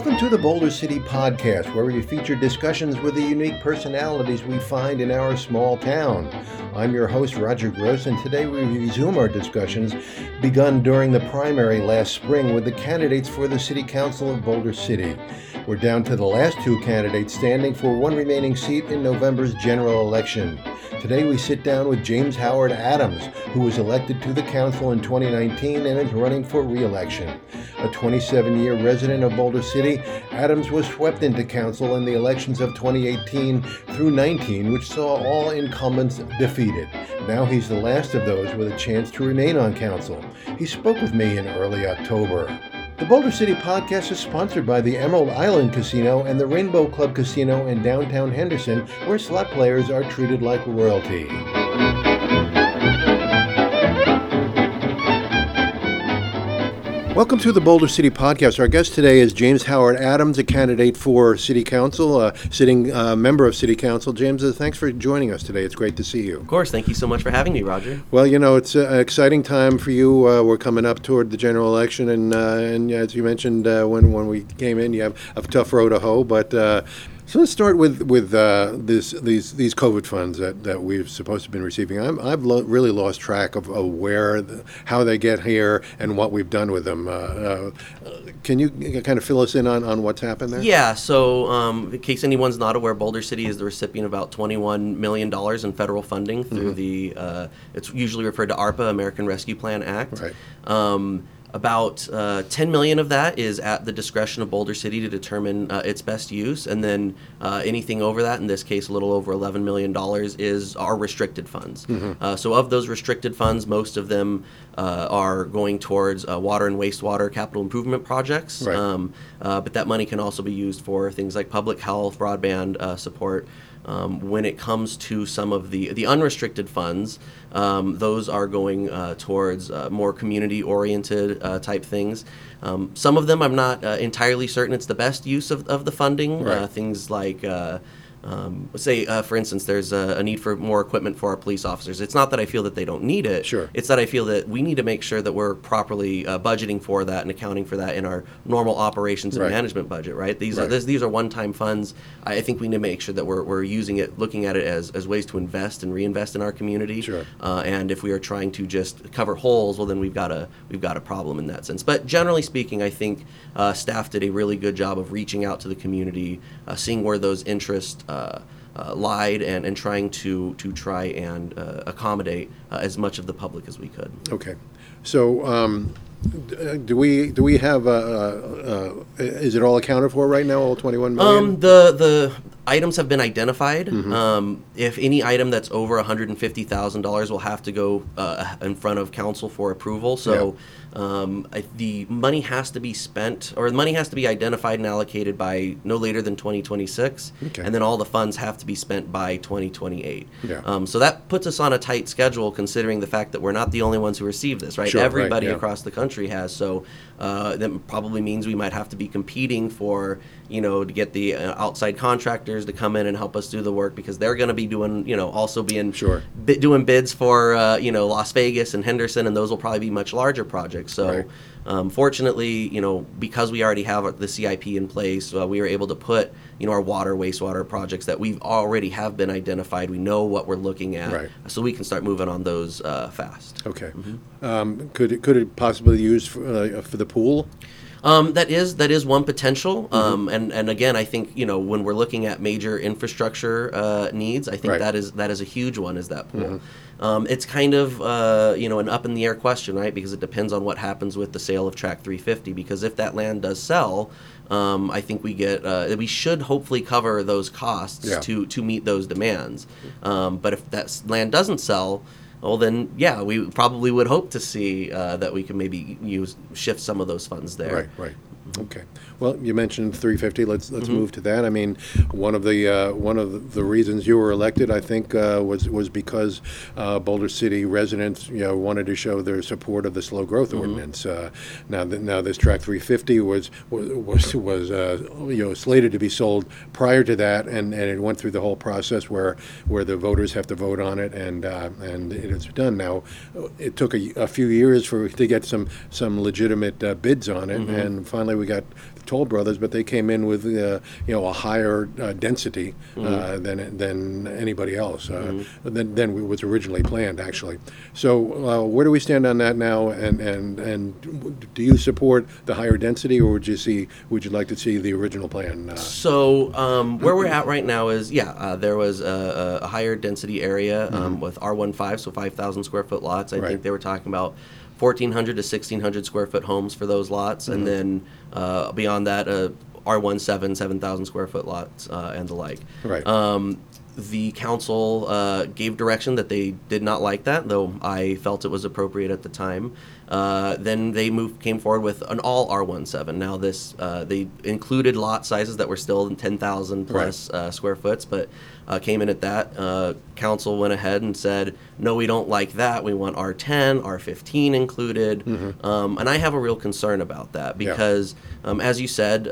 Welcome to the Boulder City Podcast, where we feature discussions with the unique personalities we find in our small town. I'm your host, Roger Gross, and today we resume our discussions begun during the primary last spring with the candidates for the City Council of Boulder City. We're down to the last two candidates standing for one remaining seat in November's general election. Today we sit down with James Howard Adams, who was elected to the council in 2019 and is running for re-election. A 27-year resident of Boulder City, Adams was swept into council in the elections of 2018 through 19, which saw all incumbents defeated. Now he's the last of those with a chance to remain on council. He spoke with me in early October. The Boulder City Podcast is sponsored by the Emerald Island Casino and the Rainbow Club Casino in downtown Henderson, where slot players are treated like royalty. Welcome to the Boulder City Podcast. Our guest today is James Howard Adams, a candidate for City Council, a sitting member of City Council. James, thanks for joining us today. It's great to see you. Of course. Thank you so much for having me, Roger. Well, you know, it's an exciting time for you. We're coming up toward the general election, and as you mentioned when we came in, you have a tough road to hoe, but so let's start with these COVID funds that we've supposed to have been receiving. I've really lost track of how they get here and what we've done with them. Can you kind of fill us in on what's happened there? Yeah, so in case anyone's not aware, Boulder City is the recipient of about $21 million in federal funding through it's usually referred to ARPA, American Rescue Plan Act. Right. About $10 million of that is at the discretion of Boulder City to determine its best use, and then anything over that, in this case a little over $11 million, is our restricted funds. So of those restricted funds, most of them are going towards water and wastewater capital improvement projects, right. But that money can also be used for things like public health, broadband support. When it comes to some of the unrestricted funds, those are going towards more community-oriented type things. Some of them I'm not entirely certain it's the best use of the funding. Right. Things like say, for instance, there's a need for more equipment for our police officers. It's not that I feel that they don't need it. Sure. It's that I feel that we need to make sure that we're properly budgeting for that and accounting for that in our normal operations and Right. management budget, right? These Right. are one-time funds. I think we need to make sure that we're using it, looking at it as ways to invest and reinvest in our community. Sure. And if we are trying to just cover holes, well, then we've got a problem in that sense. But generally speaking, I think staff did a really good job of reaching out to the community, seeing where those interests lied, and trying to try and accommodate as much of the public as we could. Okay. So do we have is it all accounted for right now, all 21 million? The items have been identified. If any item that's over $150,000 will have to go in front of council for approval. So the money has to be spent, or the money has to be identified and allocated by no later than 2026, Okay. and then all the funds have to be spent by 2028. Yeah. So that puts us on a tight schedule, considering the fact that we're not the only ones who receive this, right? Sure, right, Everybody yeah. across the country has. So that probably means we might have to be competing for, to get the outside contractors to come in and help us do the work, because they're going to be doing, also being Sure. doing bids for, Las Vegas and Henderson, and those will probably be much larger projects. So Right. fortunately, because we already have the CIP in place, we were able to put, our water, wastewater projects that we've already have been identified. We know what we're looking at, Right. so we can start moving on those fast. Okay. Could it possibly be used for the pool? That is one potential, and again, I think when we're looking at major infrastructure needs, I think Right. that is a huge one. Is that pool? It's kind of an up in the air question, right? Because it depends on what happens with the sale of Track 350. Because if that land does sell, I think we should hopefully cover those costs Yeah. to meet those demands. But if that land doesn't sell, well, then, we probably would hope to see that we can maybe shift some of those funds there. Right. Okay. Well, you mentioned 350. Let's move to that. I mean, one of the reasons you were elected, I think, was because Boulder City residents, wanted to show their support of the slow growth ordinance. Now this Track 350 was slated to be sold prior to that, and it went through the whole process where the voters have to vote on it, and it's done. Now, it took a few years to get some legitimate bids on it, and finally we got Toll Brothers, but they came in with a higher density than anybody else than was originally planned, actually. So where do we stand on that now? And do you support the higher density, or would you like to see the original plan? So where we're at right now is there was a higher density area with R15, so 5,000 square foot lots. I think they were talking about 1,400 to 1,600 square foot homes for those lots, and then beyond that, R17, 7,000 square foot lots and the like. Right. The council gave direction that they did not like that, though I felt it was appropriate at the time. Then they came forward with an all R17. Now they included lot sizes that were still 10,000 plus square foots, but came in at that. Council went ahead and said, no, we don't like that. We want R10, R15 included. And I have a real concern about that because, as you said,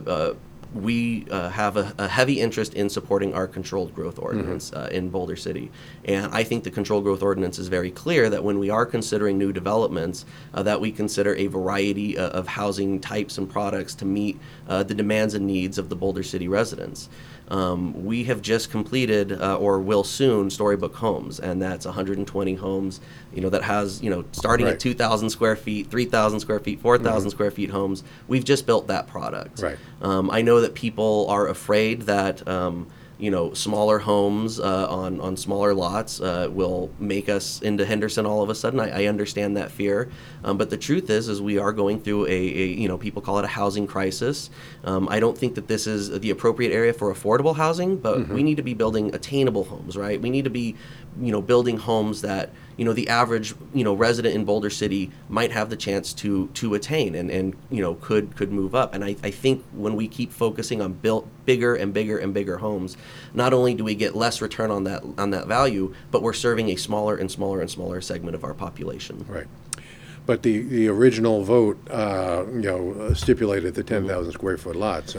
we have a heavy interest in supporting our controlled growth ordinance in Boulder City. And I think the controlled growth ordinance is very clear that when we are considering new developments, that we consider a variety of housing types and products to meet the demands and needs of the Boulder City residents. We have just completed, or will soon, Storybook Homes, and that's 120 homes, that has, starting at 2,000 square feet, 3,000 square feet, 4,000 square feet homes. We've just built that product. Right. I know that people are afraid that smaller homes on smaller lots will make us into Henderson all of a sudden. I understand that fear, but the truth is we are going through a people call it a housing crisis. I don't think that this is the appropriate area for affordable housing, but we need to be building attainable homes, right? We need to be building homes that the average resident in Boulder City might have the chance to attain and could move up. And I think when we keep focusing on bigger and bigger and bigger homes, not only do we get less return on that value, but we're serving a smaller and smaller and smaller segment of our population. Right. But the original vote, stipulated the 10,000 square foot lots.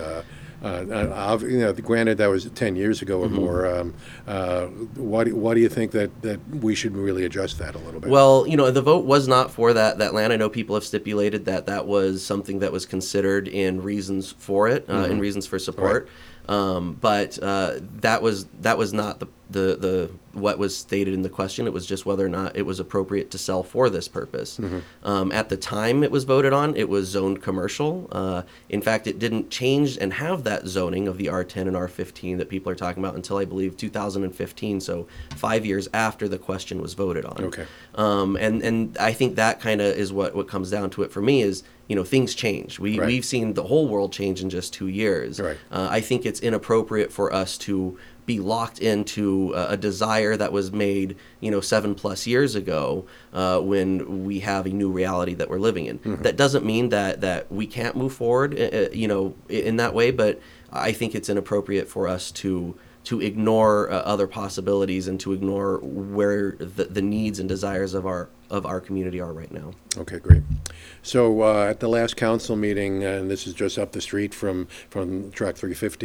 Granted, that was 10 years ago or more. Why do you think that we should really adjust that a little bit? Well, the vote was not for that land. I know people have stipulated that was something that was considered in reasons for it, in reasons for support. Right. But that was not the what was stated in the question. It was just whether or not it was appropriate to sell for this purpose. At the time it was voted on, it was zoned commercial. In fact, it didn't change and have that zoning of the R10 and R15 that people are talking about until I believe 2015, so 5 years after the question was voted on. Okay. And I think that kind of is what comes down to it for me is, things change. We've seen the whole world change in just 2 years. Right. I think it's inappropriate for us to be locked into a desire that was made, 7+ years ago, when we have a new reality that we're living in. That doesn't mean that we can't move forward, in that way, but I think it's inappropriate for us to ignore other possibilities and to ignore where the needs and desires of our community are right now. Okay, great. So at the last council meeting, and this is just up the street from Track 350,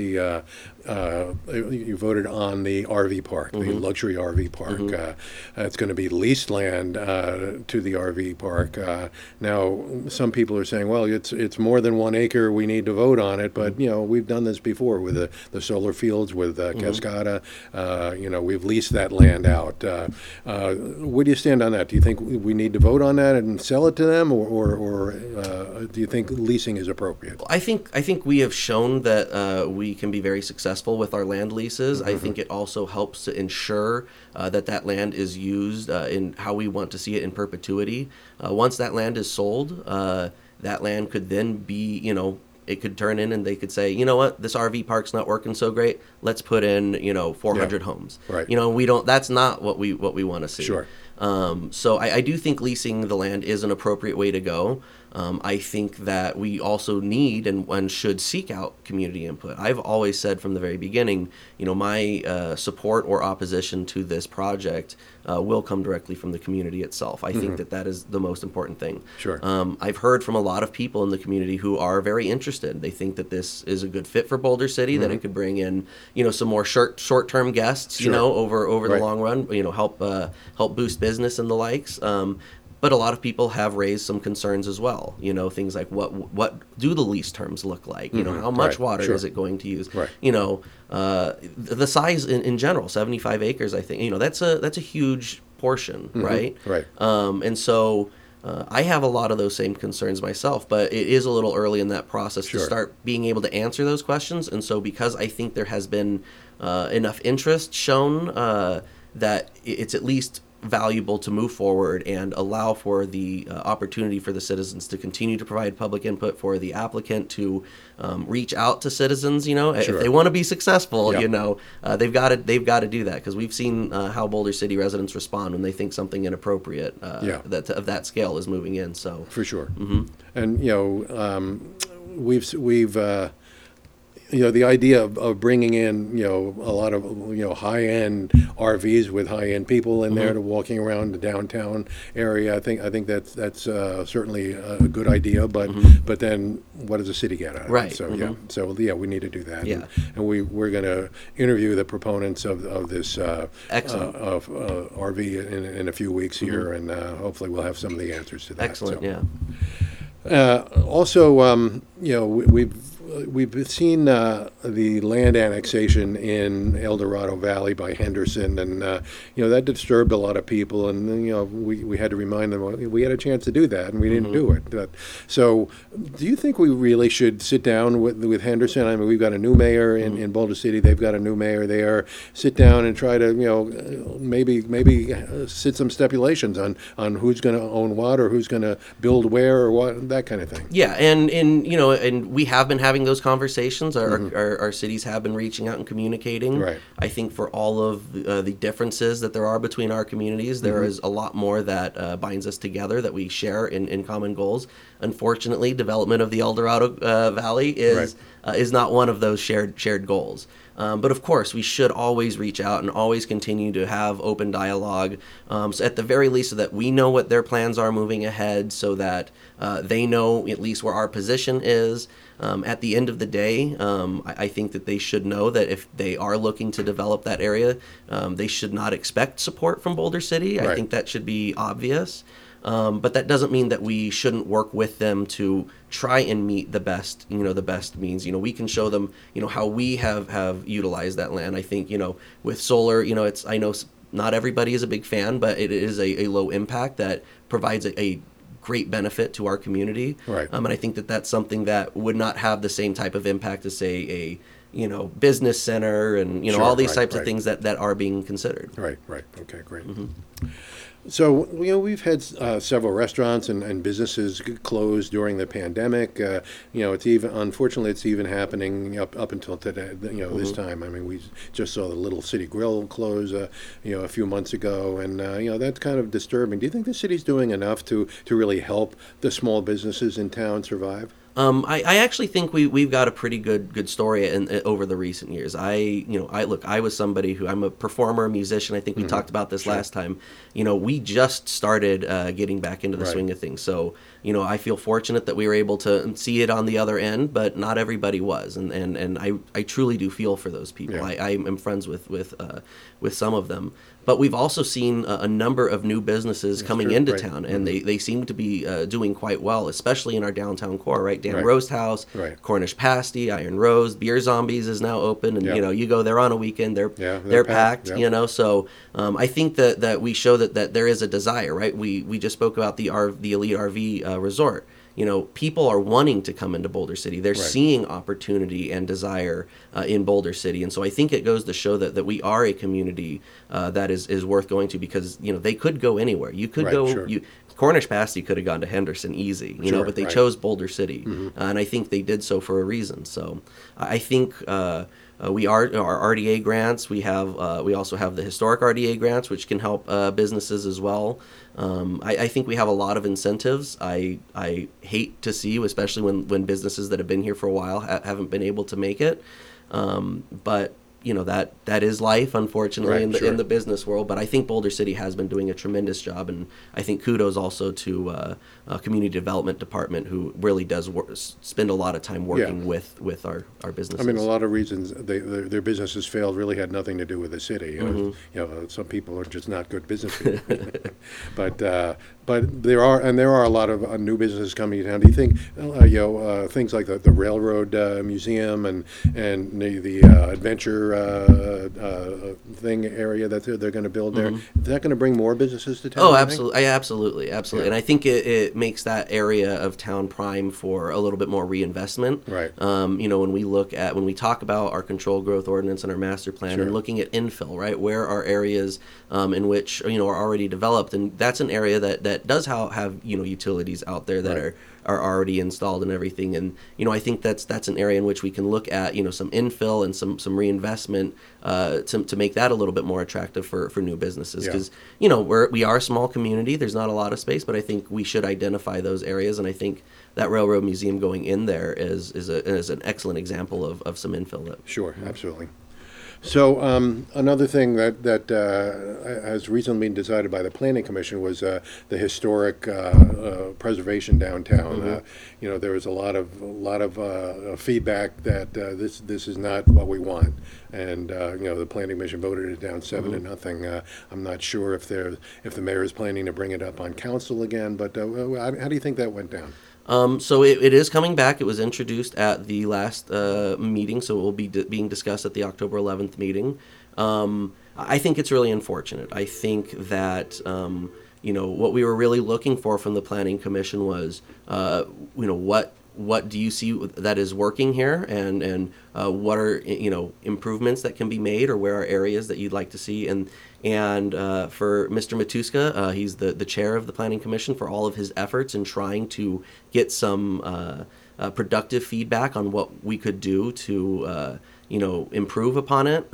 you voted on the RV park, the luxury RV park. It's going to be leased land to the RV park. Now, some people are saying, well, it's more than 1 acre. We need to vote on it. But we've done this before with the solar fields with Cascada. We've leased that land out. Where do you stand on that? Do you think we need to vote on that and sell it to them, or do you think leasing is appropriate? I think we have shown that we can be very successful with our land leases. I think it also helps to ensure that land is used in how we want to see it in perpetuity. Once that land is sold, that land could then be, it could turn in and they could say, what, this RV park's not working so great. Let's put in, 400 homes. Right. That's not what we want to see. Sure. So I do think leasing the land is an appropriate way to go. I think that we also need and should seek out community input. I've always said from the very beginning, my support or opposition to this project will come directly from the community itself. I think that is the most important thing. Sure. I've heard from a lot of people in the community who are very interested. They think that this is a good fit for Boulder City, that it could bring in, some more short-term guests, over the long run, help boost business and the likes. But a lot of people have raised some concerns as well. Things like what do the lease terms look like? How much water is it going to use? Right. The size in general, 75 acres. I think that's a huge portion, right? Right. And so. I have a lot of those same concerns myself, but it is a little early in that process to start being able to answer those questions. And so because I think there has been enough interest shown that it's at least valuable to move forward and allow for the opportunity for the citizens to continue to provide public input, for the applicant to reach out to citizens. If they want to be successful, they've got to do that, because we've seen how Boulder City residents respond when they think something inappropriate that of that scale is moving in. So for sure, and we've the idea of bringing in, a lot of, high-end RVs with high-end people in there to walking around the downtown area. I think that's certainly a good idea. But then what does the city get out of it? So we need to do that. Yeah. And we're going to interview the proponents of this excellent of RV in a few weeks here, and hopefully we'll have some of the answers to that. Excellent. So. Yeah. Also, we've seen the land annexation in El Dorado Valley by Henderson, and that disturbed a lot of people. And we had to remind them we had a chance to do that, and we didn't do it. So, do you think we really should sit down with Henderson? I mean, we've got a new mayor in Boulder City. They've got a new mayor there. Sit down and try to maybe sit some stipulations on who's going to own what, or who's going to build where, or what, that kind of thing. Yeah, and we have been having those conversations. Our cities have been reaching out and communicating. Right. I think for all of the differences that there are between our communities, there is a lot more that binds us together, that we share in common goals. Unfortunately, development of the El Dorado Valley is not one of those shared goals. But of course, we should always reach out and always continue to have open dialogue. So at the very least, so that we know what their plans are moving ahead, so that they know at least where our position is. At the end of the day, I think that they should know that if they are looking to develop that area, they should not expect support from Boulder City. Right. I think that should be obvious. But that doesn't mean that we shouldn't work with them to try and meet the best means. We can show them, how we have utilized that land. I think, with solar, I know not everybody is a big fan, but it is a low impact that provides a great benefit to our community. Right. And I think that that's something that would not have the same type of impact as, say, a business center and, all these types of things that are being considered. Right. Okay, great. So, we've had several restaurants and businesses closed during the pandemic. Unfortunately, it's even happening up until today, this time. I mean, we just saw the Little City Grill close, a few months ago, and, that's kind of disturbing. Do you think the city's doing enough to really help the small businesses in town survive? I actually think we've got a pretty good story over the recent years. I was somebody who, I'm a performer, musician. I think we talked about this last time. We just started getting back into the swing of things. So, I feel fortunate that we were able to see it on the other end, but not everybody was. And I truly do feel for those people. Yeah. I am friends with some of them. But we've also seen a number of new businesses coming into town, and they seem to be doing quite well, especially in our downtown core, right? Dan Roast House, Cornish Pasty, Iron Rose, Beer Zombies is now open, and you go there on a weekend, they're packed. So I think that we show that there is a desire, right? We just spoke about the Elite RV resort. People are wanting to come into Boulder City. They're seeing opportunity and desire in Boulder City. And so I think it goes to show that we are a community that is worth going to, because, they could go anywhere. You could go, Cornish Pasty could have gone to Henderson easy, but they chose Boulder City. And I think they did so for a reason. So I think we are our RDA grants. We also have the historic RDA grants, which can help businesses as well. I think we have a lot of incentives. I hate to see, especially when businesses that have been here for a while haven't been able to make it. But that is life, unfortunately, Right, in the sure. in the business world. But I think Boulder City has been doing a tremendous job, and I think kudos also to community development department, who really does spend a lot of time working Yeah. with our businesses. I mean, a lot of reasons their businesses failed really had nothing to do with the city. Some people are just not good business people. but there are a lot of new businesses coming to town. Do you think things like the railroad museum and the adventure thing area that they're going to build there, is that going to bring more businesses to town? Oh, do you think? absolutely. Yeah. And I think it makes that area of town prime for a little bit more reinvestment. Right. When we talk about our controlled growth ordinance and our master plan, Sure. and looking at infill, right, where are areas in which are already developed, and that's an area that does have utilities out there that Right. are already installed and everything. And I think that's an area in which we can look at some infill and some reinvestment to make that a little bit more attractive for new businesses, Yeah. because we are a small community. There's not a lot of space, but I think we should identify those areas, and I think that railroad museum going in there is an excellent example of some infill. Sure, absolutely. So another thing that has recently been decided by the Planning Commission was the historic preservation downtown. There was a lot of feedback that this is not what we want, and the Planning Commission voted it down 7-0. I'm not sure if the mayor is planning to bring it up on council again, but how do you think that went down? So it is coming back. It was introduced at the last meeting, so it will be being discussed at the October 11th meeting. I think it's really unfortunate. I think that what we were really looking for from the Planning Commission was what do you see that is working here, and what are improvements that can be made, or where are areas that you'd like to see. And for Mr. Matuska, he's the chair of the Planning Commission, for all of his efforts in trying to get some productive feedback on what we could do to improve upon it.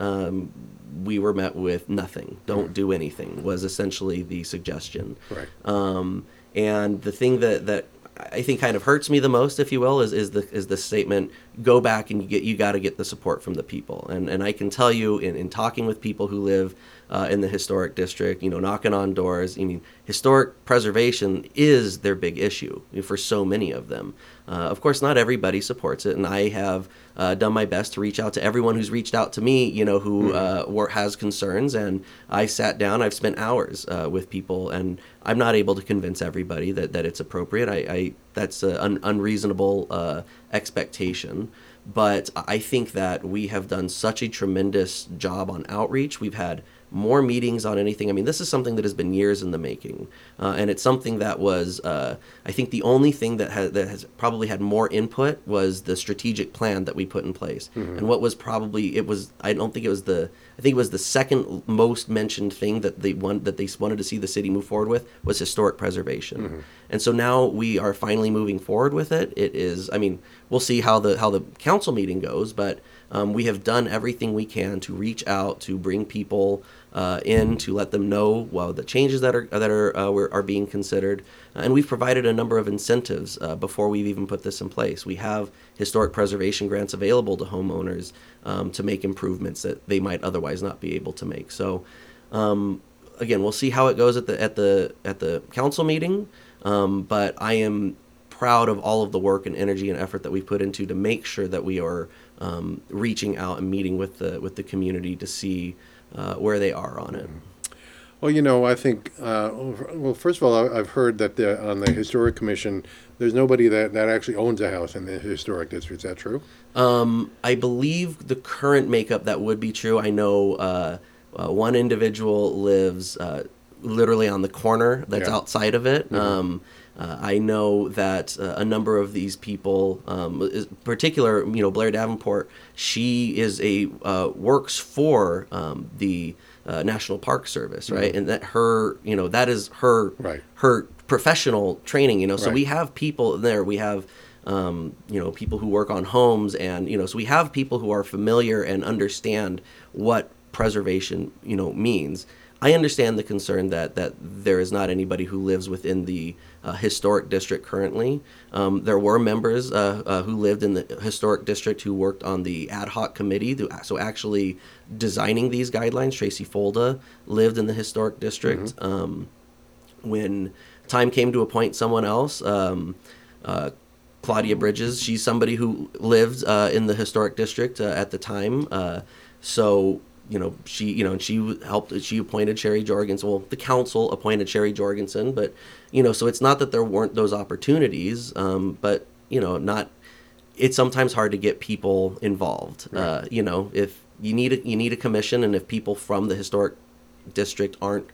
We were met with nothing. Don't do anything was essentially the suggestion. Right. And the thing that I think kind of hurts me the most, if you will, is the statement, go back and you got to get the support from the people. And I can tell you in talking with people who live in the historic district, knocking on doors, historic preservation is their big issue for so many of them. Of course, not everybody supports it, and I have done my best to reach out to everyone who's reached out to me, who has concerns, and I sat down, I've spent hours with people, and I'm not able to convince everybody that it's appropriate. That's an unreasonable expectation. But I think that we have done such a tremendous job on outreach. We've had more meetings on anything. I mean, this is something that has been years in the making, and it's something that was, I think, the only thing that has probably had more input was the strategic plan that we put in place. And what was probably I think it was the second most mentioned thing that they wanted to see the city move forward with was historic preservation. And so now we are finally moving forward with it. It is, we'll see how the council meeting goes, but we have done everything we can to reach out, to bring people in, to let them know the changes that are being considered, and we've provided a number of incentives before we've even put this in place. We have historic preservation grants available to homeowners to make improvements that they might otherwise not be able to make. So again, we'll see how it goes at the council meeting, but I am proud of all of the work and energy and effort that we've put into to make sure that we are reaching out and meeting with the community to see where they are on it. Well, I think, first of all, I've heard that on the Historic Commission, there's nobody that actually owns a house in the historic district. Is that true? I believe the current makeup, that would be true. I know one individual lives literally on the corner that's outside of it. I know that a number of these people, particular, Blair Davenport, she is works for the National Park Service, right? And that that is her her professional training. So we have people there. We have people who work on homes, and so we have people who are familiar and understand what preservation means. I understand the concern that there is not anybody who lives within the historic district currently. There were members who lived in the historic district who worked on the ad hoc committee, so actually designing these guidelines. Tracy Folda lived in the historic district. When time came to appoint someone else, Claudia Bridges, she's somebody who lived in the historic district at the time. So she appointed Sherry Jorgensen. Well, the council appointed Sherry Jorgensen, but so it's not that there weren't those opportunities, but it's sometimes hard to get people involved. Right. If you need a commission, and if people from the historic district aren't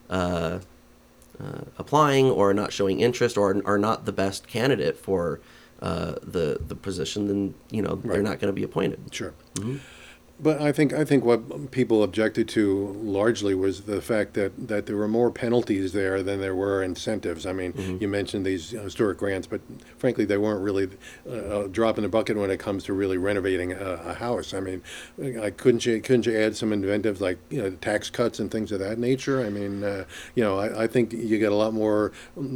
applying or not showing interest or are not the best candidate for the position, then they're not going to be appointed. Sure. Mm-hmm. But I think what people objected to largely was the fact that there were more penalties there than there were incentives. I mean, you mentioned these historic grants, but frankly, they weren't really a drop in the bucket when it comes to really renovating a house. I mean, couldn't you add some inventives like tax cuts and things of that nature? I mean, I think you get a lot more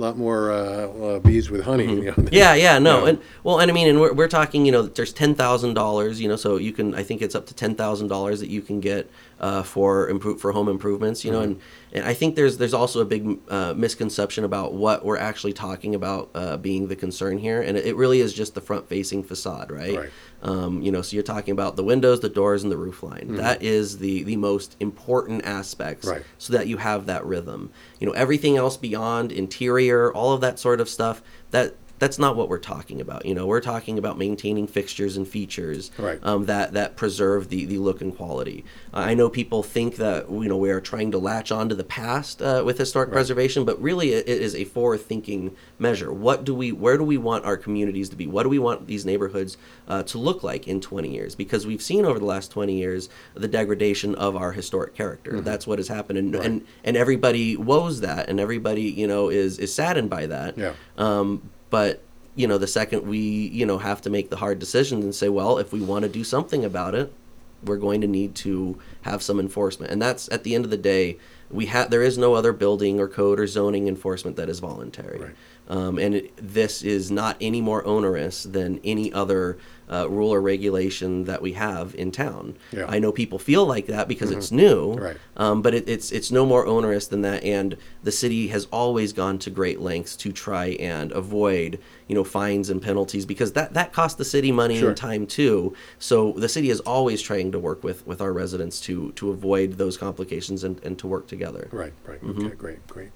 bees with honey. And I mean, and we're talking, there's $10,000, so you can, I think it's up to $10,000 that you can get for home improvements, and I think there's also a big misconception about what we're actually talking about being the concern here, and it really is just the front-facing facade, right? So you're talking about the windows, the doors, and the roof line. That is the most important aspects, so that you have that rhythm. Everything else beyond, interior, all of that sort of stuff, that's not what we're talking about. We're talking about maintaining fixtures and features that preserve the look and quality. I know people think that we are trying to latch onto the past with historic preservation, but really it is a forward-thinking measure. Where do we want our communities to be? What do we want these neighborhoods to look like in 20 years? Because we've seen over the last 20 years the degradation of our historic character. That's what has happened, and everybody woes that, and everybody is saddened by that. But the second we have to make the hard decisions and say, well, if we want to do something about it, we're going to need to have some enforcement. And that's, at the end of the day, there is no other building or code or zoning enforcement that is voluntary. This is not any more onerous than any other rule or regulation that we have in town. I know people feel like that because it's new, but it's no more onerous than that. And the city has always gone to great lengths to try and avoid fines and penalties, because that costs the city money and time too. So the city is always trying to work with our residents to avoid those complications and to work together. Right. Okay, great.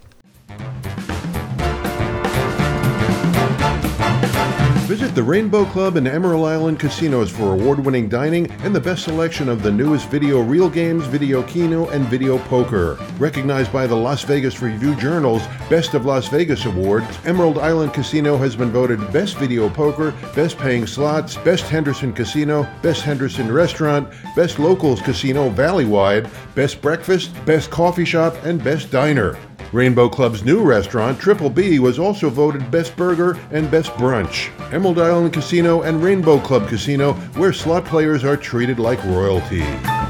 Visit the Rainbow Club and Emerald Island casinos for award-winning dining and the best selection of the newest video reel games, video keno, and video poker. Recognized by the Las Vegas Review-Journal's Best of Las Vegas Awards, Emerald Island Casino has been voted Best Video Poker, Best Paying Slots, Best Henderson Casino, Best Henderson Restaurant, Best Locals Casino Valleywide, Best Breakfast, Best Coffee Shop, and Best Diner. Rainbow Club's new restaurant, Triple B, was also voted Best Burger and Best Brunch. Emerald Island Casino and Rainbow Club Casino, where slot players are treated like royalty.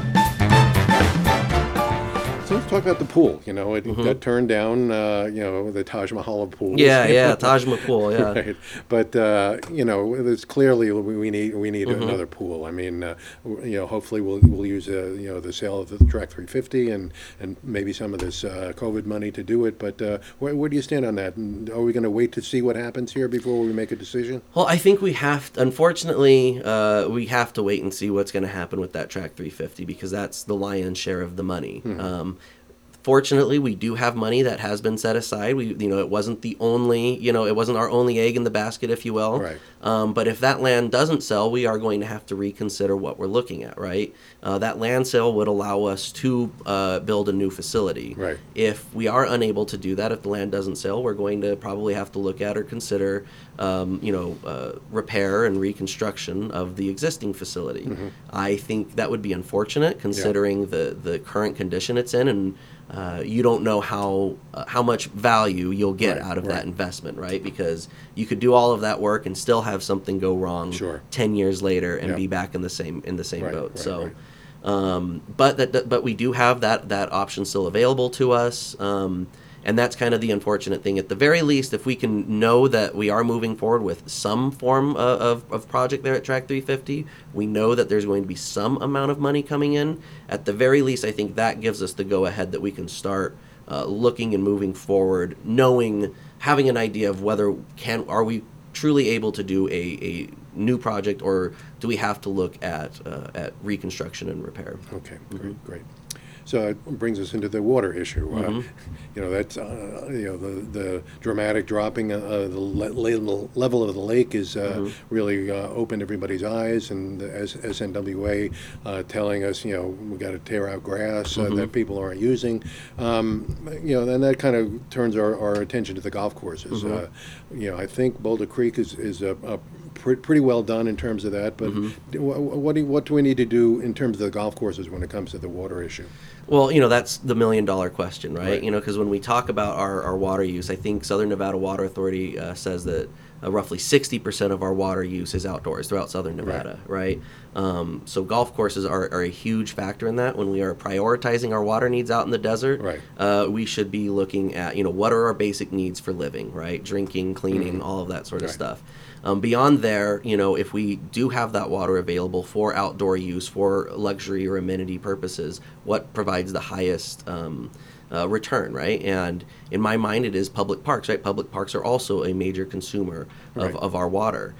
So let's talk about the pool. It got turned down, the Taj Mahal of pools. Taj Mahal, Right. But, there's clearly we need another pool. I mean, hopefully we'll use, the sale of the Track 350 and maybe some of this COVID money to do it. But where do you stand on that? And are we going to wait to see what happens here before we make a decision? Well, I think unfortunately, we have to wait and see what's going to happen with that Track 350, because that's the lion's share of the money. Fortunately, we do have money that has been set aside. It wasn't the only, it wasn't our only egg in the basket, if you will. Right. But if that land doesn't sell, we are going to have to reconsider what we're looking at, right? That land sale would allow us to build a new facility. Right. If we are unable to do that, if the land doesn't sell, we're going to probably have to look at or consider, repair and reconstruction of the existing facility. I think that would be unfortunate, considering the current condition it's in, and you don't know how much value you'll get out of that investment, right? Because you could do all of that work and still have something go wrong 10 years later and be back in the same boat. But we do have that option still available to us. And that's kind of the unfortunate thing. At the very least, if we can know that we are moving forward with some form of project there at Track 350, we know that there's going to be some amount of money coming in. At the very least, I think that gives us the go-ahead that we can start looking and moving forward, having an idea of whether are we truly able to do a new project, or do we have to look at reconstruction and repair. Okay, great. So it brings us into the water issue. That's the dramatic dropping of the level of the lake is really opened everybody's eyes, and as SNWA telling us, we got to tear out grass that people aren't using. And that kind of turns our attention to the golf courses. I think Boulder Creek is a pretty well done in terms of that, but what do we need to do in terms of the golf courses when it comes to the water issue? Well, that's the $1 million question, right? Because when we talk about our water use, I think Southern Nevada Water Authority says that roughly 60% of our water use is outdoors throughout Southern Nevada, right? So golf courses are a huge factor in that. When we are prioritizing our water needs out in the desert, we should be looking at, what are our basic needs for living, right? Drinking, cleaning, all of that sort of stuff. Beyond there, if we do have that water available for outdoor use, for luxury or amenity purposes, what provides the highest return, right? And in my mind, it is public parks, right? Public parks are also a major consumer of our water.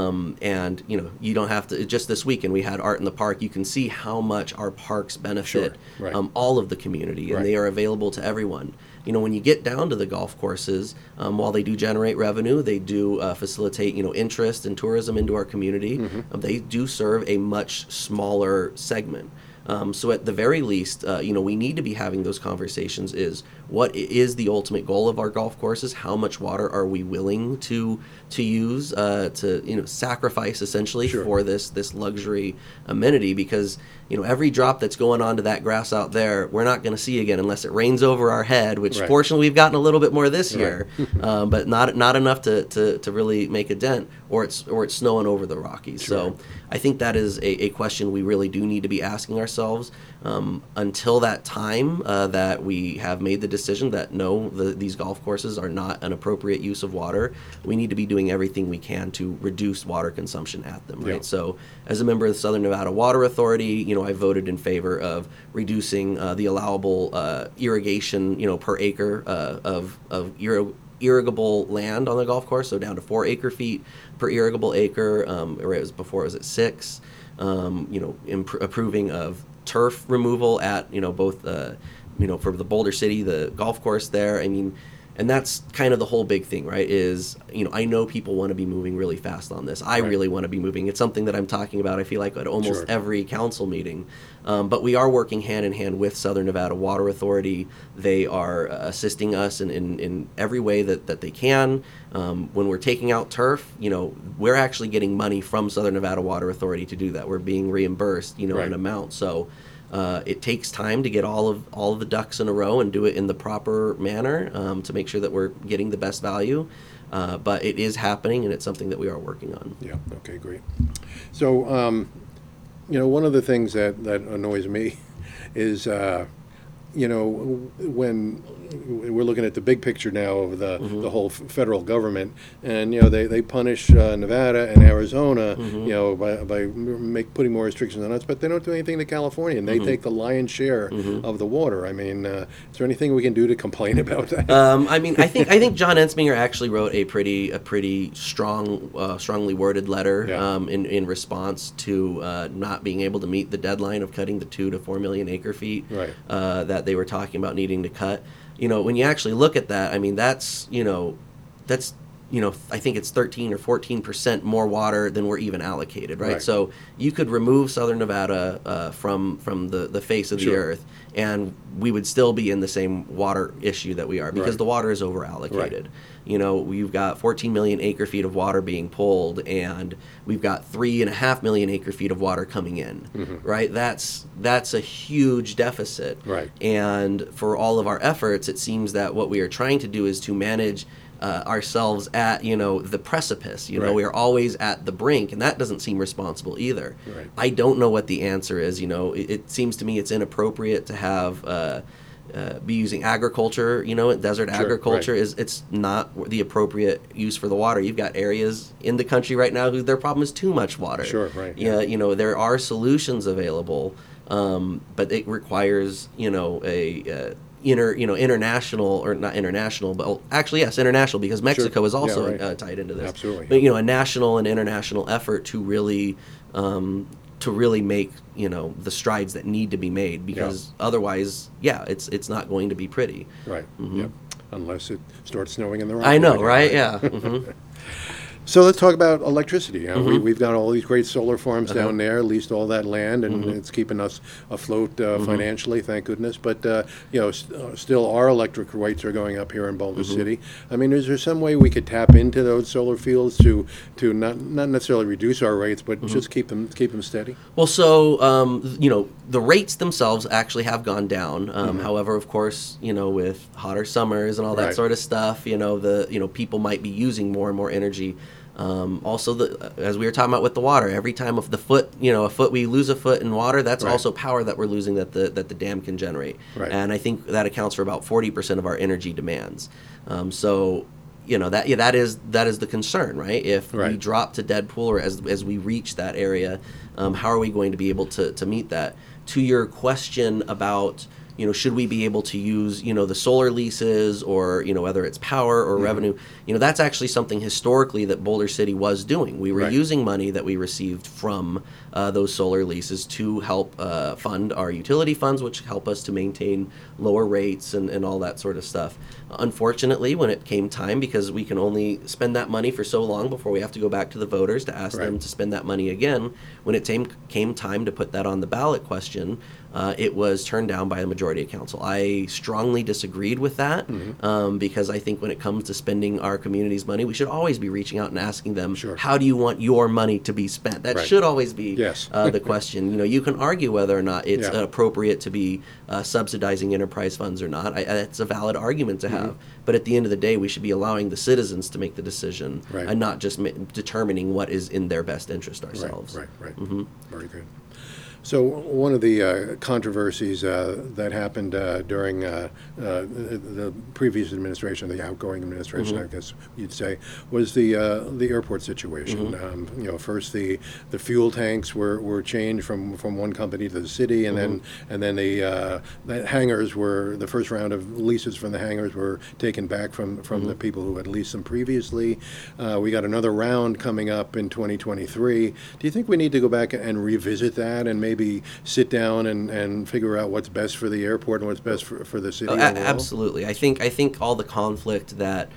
And you don't have to. Just this weekend, we had Art in the Park. You can see how much our parks benefit all of the community, and they are available to everyone. When you get down to the golf courses, while they do generate revenue, they do facilitate interest and tourism into our community. They do serve a much smaller segment. So at the very least, we need to be having those conversations. Is what is the ultimate goal of our golf courses? How much water are we willing to use to sacrifice essentially for this luxury amenity? Because every drop that's going onto that grass out there, we're not going to see again unless it rains over our head. Which fortunately we've gotten a little bit more this year, but not enough to really make a dent. Or it's snowing over the Rockies. So I think that is a question we really do need to be asking ourselves. Until that time that we have made the decision that no, these golf courses are not an appropriate use of water, we need to be doing everything we can to reduce water consumption at them, right? So as a member of the Southern Nevada Water Authority, I voted in favor of reducing the allowable irrigation, per acre of irrigable land on the golf course, so down to 4 acre-feet per irrigable acre. Before it was at 6. Approving of turf removal at both for the Boulder City, the golf course there. And that's kind of the whole big thing, right? Is, I know people want to be moving really fast on this. I really want to be moving. It's something that I'm talking about, I feel like, at almost every council meeting. But we are working hand in hand with Southern Nevada Water Authority. They are assisting us in every way that they can. When we're taking out turf, we're actually getting money from Southern Nevada Water Authority to do that. We're being reimbursed, an amount. So it takes time to get all of the ducks in a row and do it in the proper manner to make sure that we're getting the best value. But it is happening, and it's something that we are working on. Yeah. Okay. Great. So, one of the things that annoys me is, when we're looking at the big picture now of the whole federal government, and they punish Nevada and Arizona, by putting more restrictions on us, but they don't do anything to California, and they take the lion's share of the water. Is there anything we can do to complain about that? I think John Ensminger actually wrote a pretty strongly worded letter in response to not being able to meet the deadline of cutting the 2 to 4 million acre feet that they were talking about needing to cut. When you actually look at that, that's I think it's 13 or 14% more water than we're even allocated, right? So you could remove Southern Nevada from the face of the earth, and we would still be in the same water issue that we are, because the water is over allocated. We've got 14 million acre feet of water being pulled, and we've got 3.5 million acre feet of water coming in, right? That's a huge deficit. And for all of our efforts, it seems that what we are trying to do is to manage ourselves at, the precipice. Right. We are always at the brink, and that doesn't seem responsible either. Right. I don't know what the answer is. It seems to me it's inappropriate to have be using agriculture. Desert Sure, agriculture right. it's not the appropriate use for the water. You've got areas in the country right now who their problem is too much water. Sure, right. Yeah, there are solutions available, but it requires international, or not international, but actually yes, international, because Mexico Sure. is also Yeah, right. tied into this. Absolutely. But a national and international effort to really make the strides that need to be made, because otherwise, it's not going to be pretty. Right. Mm-hmm. Yep. Unless it starts snowing in the I know, Rocky right? Mountains. Yeah. Mm-hmm. So let's talk about electricity. Mm-hmm. We've got all these great solar farms Uh-huh. down there, leased all that land, and Mm-hmm. it's keeping us afloat Mm-hmm. financially, thank goodness. But still, our electric rates are going up here in Boulder Mm-hmm. City. I mean, is there some way we could tap into those solar fields to not necessarily reduce our rates, but Mm-hmm. just keep them steady? Well, so the rates themselves actually have gone down. However, of course, with hotter summers and all that Right. sort of stuff, people might be using more and more energy. Also, as we were talking about with the water, every time of the foot, we lose a foot in water, that's Right. also power that we're losing that the dam can generate. Right. And I think that accounts for about 40% of our energy demands. That is the concern, right? If we Right. drop to dead pool, or as we reach that area, how are we going to be able to meet that? To your question about should we be able to use the solar leases, or whether it's power or revenue, that's actually something historically that Boulder City was doing. We were Right. using money that we received from those solar leases to help fund our utility funds, which help us to maintain lower rates and all that sort of stuff. Unfortunately, when it came time, because we can only spend that money for so long before we have to go back to the voters to ask them Right. to spend that money again, when it came time to put that on the ballot question, it was turned down by the majority of council. I strongly disagreed with that, because I think when it comes to spending our community's money, we should always be reaching out and asking them, Sure. how do you want your money to be spent? That Right. should always be Yes. the question. You can argue whether or not it's Yeah. appropriate to be subsidizing enterprise funds or not. That's a valid argument to have. But at the end of the day, we should be allowing the citizens to make the decision, Right. and not just determining what is in their best interest ourselves. Right. Very good. So one of the controversies that happened during the previous administration, the outgoing administration, I guess you'd say, was the airport situation. First the fuel tanks were changed from one company to the city, and then the hangars were, the first round of leases from the hangars were taken back from the people who had leased them previously. We got another round coming up in 2023. Do you think we need to go back and revisit that, and maybe sit down and figure out what's best for the airport and what's best for the city? Absolutely. I think all the conflict that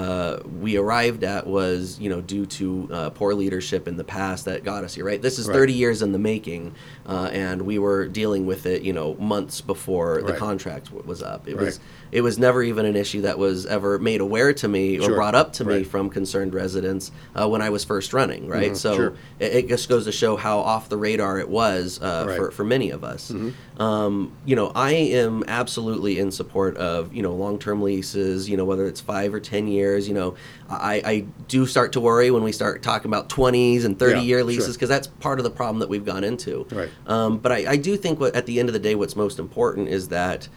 we arrived at was due to poor leadership in the past that got us here. Right. This is 30 years in the making, and we were dealing with it months before the contract was up. It was never even an issue that was ever made aware to me or brought up to me from concerned residents when I was first running. Right. So it just goes to show how off the radar it was for many of us. I am absolutely in support of long-term leases. Whether it's 5 or 10 years. I do start to worry when we start talking about 20s and 30-year leases, because that's part of the problem that we've gone into. Right. But I do think at the end of the day, what's most important is that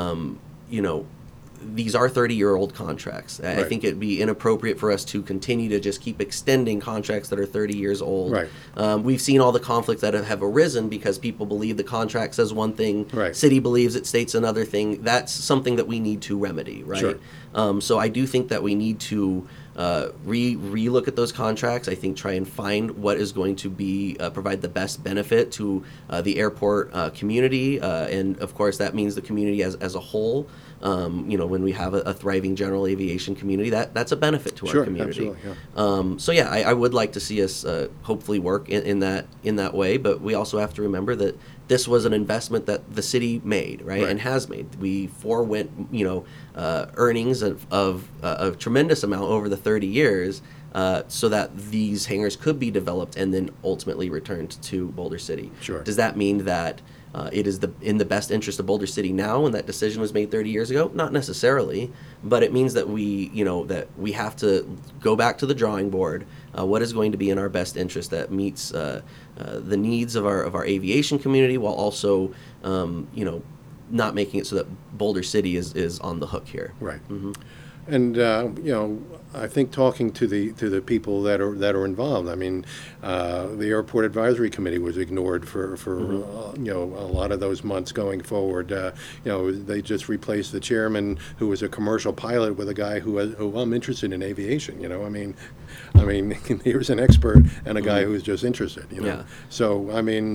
these are 30-year-old contracts. I think it'd be inappropriate for us to continue to just keep extending contracts that are 30 years old. Right. We've seen all the conflicts that have arisen because people believe the contract says one thing, Right. city believes it states another thing. That's something that we need to remedy, right? Sure. So I do think that we need to re-look at those contracts. I think try and find what is going to be provide the best benefit to the airport community, and of course that means the community as a whole. When we have a thriving general aviation community, that's a benefit to our community. Absolutely, I would like to see us hopefully work in that way, but we also have to remember that this was an investment that the city made, right? And has made. We forewent, earnings of a tremendous amount over the 30 years, so that these hangars could be developed and then ultimately returned to Boulder City. Sure. Does that mean that it is in the best interest of Boulder City now when that decision was made 30 years ago? Not necessarily, but it means that we have to go back to the drawing board. What is going to be in our best interest that meets the needs of our aviation community, while also not making it so that Boulder City is on the hook here. Right. And I think talking to the people that are involved. I mean, the Airport Advisory Committee was ignored for a lot of those months going forward. They just replaced the chairman, who was a commercial pilot, with a guy who I'm interested in aviation. I mean, here's an expert and a guy who's just interested. Yeah. So I mean,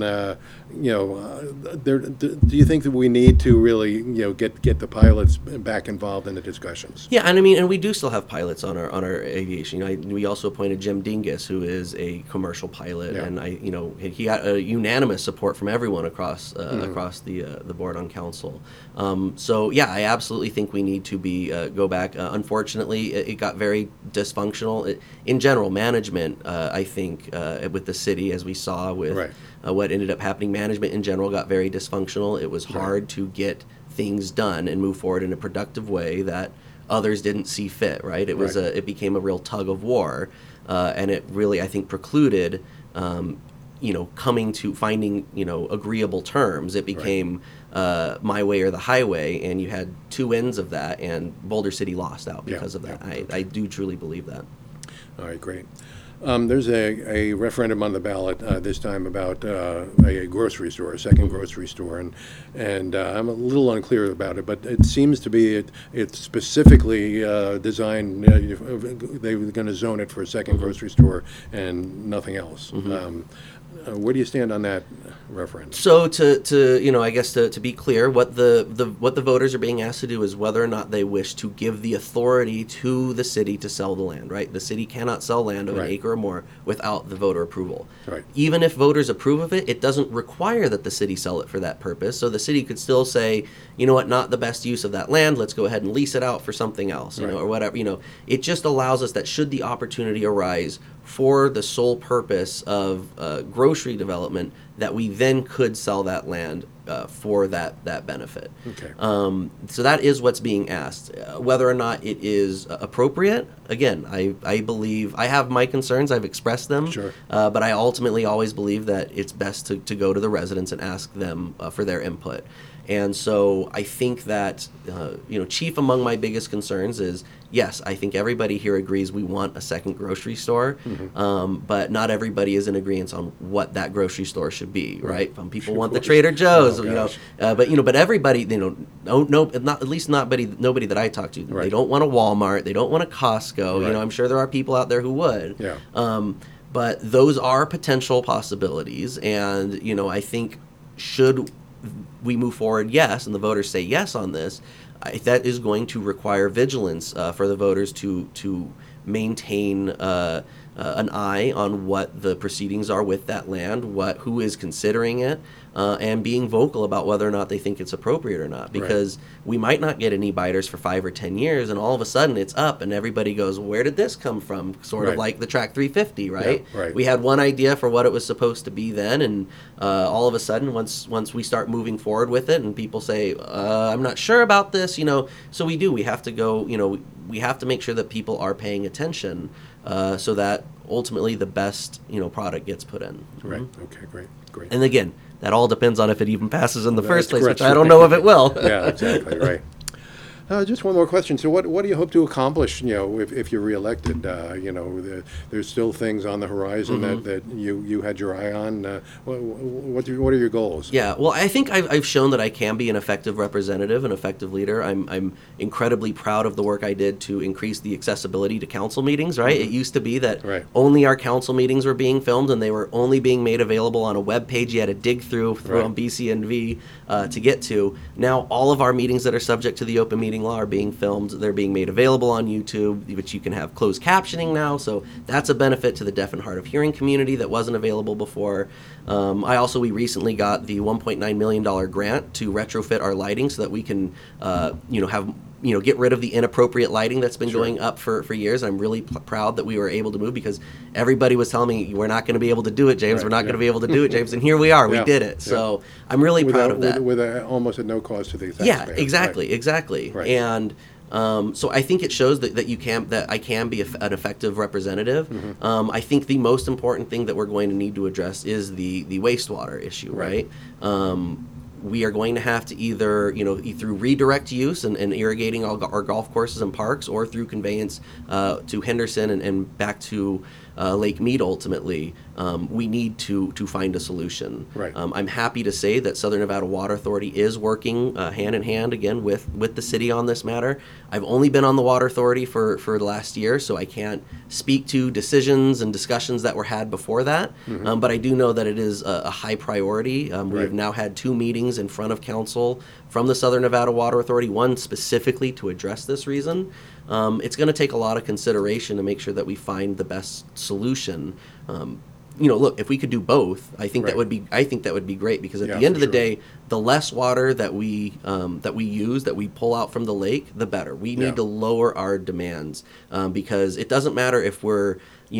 do you think that we need to really get the pilots back involved in the discussions? Yeah, and we do still have pilots on our aviation. We also appointed Jim Dingus, who is a commercial pilot, and he got a unanimous support from everyone across the board on council. So yeah, I absolutely think we need to go back. Unfortunately, it got very dysfunctional in general management. I think with the city, as we saw with what ended up happening, management in general got very dysfunctional. It was hard to get things done and move forward in a productive way that others didn't see fit, right? It was it became a real tug of war, and it really, I think, precluded, coming to finding, agreeable terms. It became my way or the highway, and you had two ends of that, and Boulder City lost out because of that. I do truly believe that. All right, great. There's a referendum on the ballot this time about a grocery store, a second grocery store, and I'm a little unclear about it, but it seems to be it's specifically designed. They were going to zone it for a second grocery store and nothing else. Where do you stand on that referendum? So I guess to be clear, what the voters are being asked to do is whether or not they wish to give the authority to the city to sell the land, right? The city cannot sell land of an acre or more without the voter approval. Right. Even if voters approve of it, it doesn't require that the city sell it for that purpose. So the city could still say, you know what, not the best use of that land, let's go ahead and lease it out for something else, or whatever. It just allows us that should the opportunity arise for the sole purpose of grocery development, that we then could sell that land for that benefit. Okay. So that is what's being asked. Whether or not it is appropriate, again, I believe I have my concerns. I've expressed them. Sure. But I ultimately always believe that it's best to go to the residents and ask them for their input. And so I think that, chief among my biggest concerns is, yes, I think everybody here agrees we want a second grocery store, but not everybody is in agreement on what that grocery store should be, right? Some people want the Trader Joe's, but everybody, nobody that I talk to, they don't want a Walmart, they don't want a Costco. I'm sure there are people out there who would. Yeah. But those are potential possibilities, and I think should we move forward, yes, and the voters say yes on this, that is going to require vigilance for the voters to maintain an eye on what the proceedings are with that land, who is considering it, and being vocal about whether or not they think it's appropriate or not. Because we might not get any biters for 5 or 10 years, and all of a sudden it's up, and everybody goes, where did this come from? Sort of like the Track 350, right? Yeah, right. We had one idea for what it was supposed to be then, and all of a sudden, once we start moving forward with it, and people say, I'm not sure about this, so we have to go, we have to make sure that people are paying attention, so that ultimately the best product gets put in. Right. Okay. Great. And again, that all depends on if it even passes in the first place, correct. which I don't know if it will. Yeah. Exactly. Right. Just one more question. So, what do you hope to accomplish? If you're reelected, there's still things on the horizon that you had your eye on. What are your goals? Yeah. Well, I think I've shown that I can be an effective representative, an effective leader. I'm incredibly proud of the work I did to increase the accessibility to council meetings. Right. It used to be that only our council meetings were being filmed, and they were only being made available on a web page you had to dig through on BCNV to get to. Now all of our meetings that are subject to the open meeting law are being filmed. They're being made available on YouTube, which you can have closed captioning now. So that's a benefit to the deaf and hard of hearing community that wasn't available before. We recently got the $1.9 million grant to retrofit our lighting so that we can, have get rid of the inappropriate lighting that's been going up for years. I'm really proud that we were able to move, because everybody was telling me, we're not going to be able to do it, James. We're not going to be able to do it, James. And here we are. We did it. So I'm really proud of that. With almost at no cost to the taxpayer. Yeah, exactly. Right. And so I think it shows that I can be an effective representative. I think the most important thing that we're going to need to address is the wastewater issue, right? We are going to have to either, through redirect use and irrigating our golf courses and parks, or through conveyance to Henderson and back to Lake Mead ultimately, we need to find a solution. Right. I'm happy to say that Southern Nevada Water Authority is working hand in hand again with the city on this matter. I've only been on the Water Authority for the last year, so I can't speak to decisions and discussions that were had before that, but I do know that it is a high priority. We have now had 2 meetings in front of council from the Southern Nevada Water Authority, one specifically to address this reason. It's going to take a lot of consideration to make sure that we find the best solution. Look, if we could do both, I think that would be great, because at the end of the day, the less water that we use, that we pull out from the lake, the better. We need to lower our demands, because it doesn't matter if we're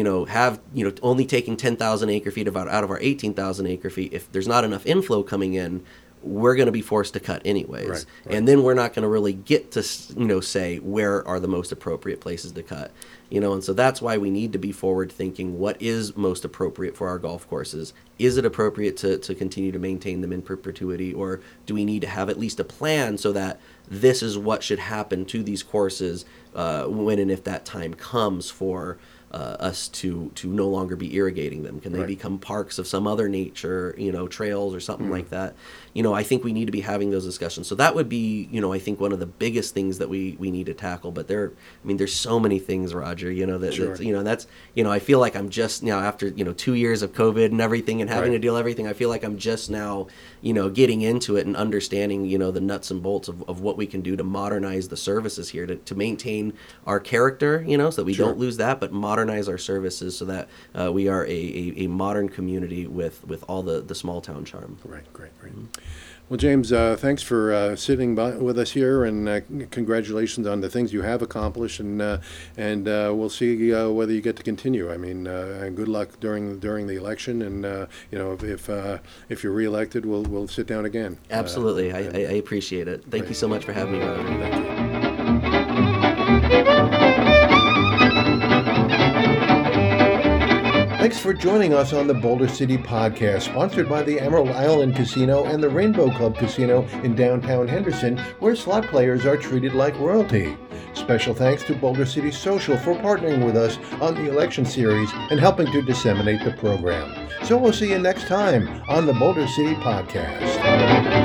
only taking 10,000 acre feet out of our 18,000 acre feet. If there's not enough inflow coming in, we're going to be forced to cut anyways. Right. And then we're not going to really get to, say where are the most appropriate places to cut. And so that's why we need to be forward thinking, what is most appropriate for our golf courses? Is it appropriate to continue to maintain them in perpetuity, or do we need to have at least a plan so that this is what should happen to these courses when and if that time comes for us to no longer be irrigating them? Can they become parks of some other nature, trails or something like that? I think we need to be having those discussions. So that would be, I think one of the biggest things that we need to tackle. But there's so many things, Roger, that's, I feel like I'm just now, after, 2 years of COVID and everything and having to deal with everything, I feel like I'm just now, getting into it and understanding, the nuts and bolts of what we can do to modernize the services here, to maintain our character, so that we don't lose that, but modernize our services so that we are a modern community with all the small town charm. Right. Well, James, thanks for sitting with us here, and congratulations on the things you have accomplished, and we'll see whether you get to continue. I mean, good luck during the election, and if you're reelected, we'll sit down again. Absolutely, I appreciate it. Thank you so much for having me, Roger. Thank you. Thanks for joining us on the Boulder City Podcast, sponsored by the Emerald Island Casino and the Rainbow Club Casino in downtown Henderson, where slot players are treated like royalty. Special thanks to Boulder City Social for partnering with us on the election series and helping to disseminate the program. So we'll see you next time on the Boulder City Podcast.